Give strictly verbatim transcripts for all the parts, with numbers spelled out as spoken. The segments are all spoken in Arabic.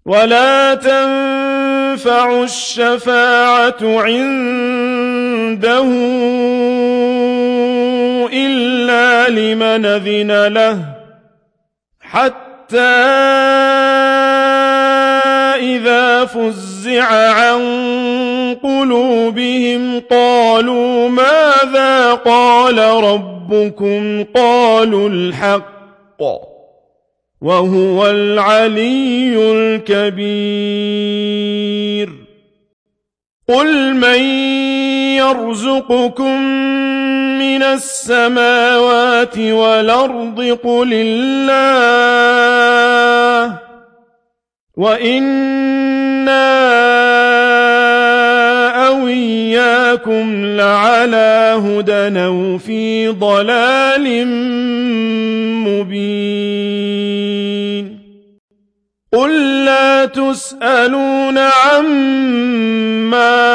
ولا تنفع الشفاعة عنده إلا لمن أذن له حتى إذا فزع عن قلوبهم قالوا ماذا قال ربكم قالوا الحق وهو العلي الكبير قل من يرزقكم من السماوات والأرض قل الله وإنا أو إياكم لعلى هدى أو في ضلال مبين قل لا تسألون عما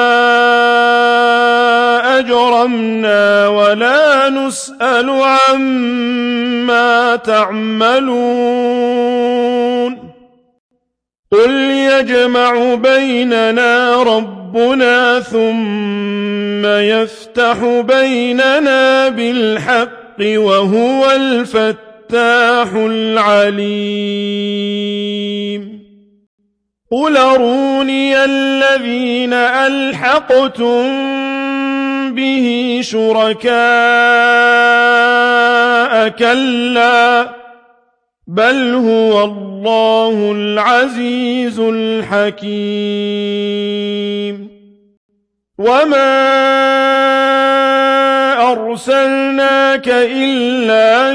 أجرمنا ولا نسأل عما تعملون قل يجمع بيننا ربنا ثم يفتح بيننا بالحق وهو الفتاح العليم قل أروني الذين ألحقتم به شركاء كلا بل هو الله العزيز الحكيم وما أرسلناك إلا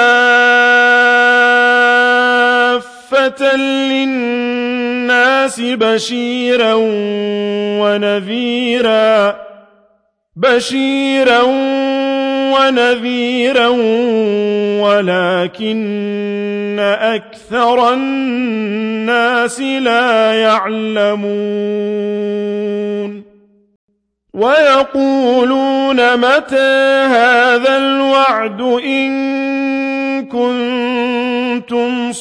كافة للناس بشيرا ونذيرا بشيرا ونذيرا ولكن أكثر الناس لا يعلمون ويقولون متى هذا الوعد إن كنتم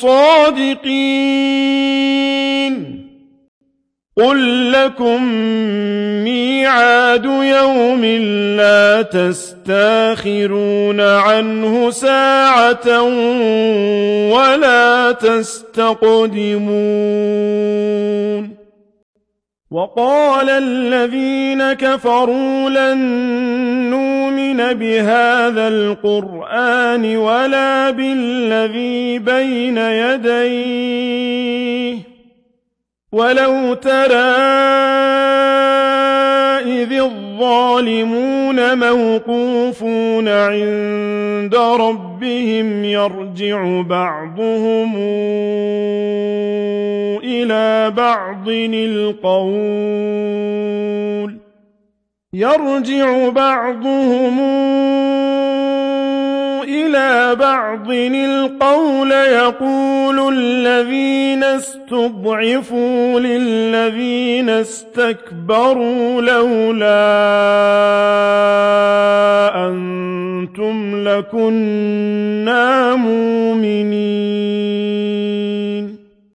صادقين قل لكم ميعاد يوم لا تستاخرون عنه ساعة ولا تستقدمون وقال الذين كفروا لن نؤمن بهذا القرآن ولا بالذي بين يديه ولو ترى إذ الظالمون موقوفون عند ربهم يرجع بعضهم إلى بعض القول يرجع بعضهم إلى بعض القول يقول الذين استضعفوا للذين استكبروا لولا أنتم لكنا مؤمنين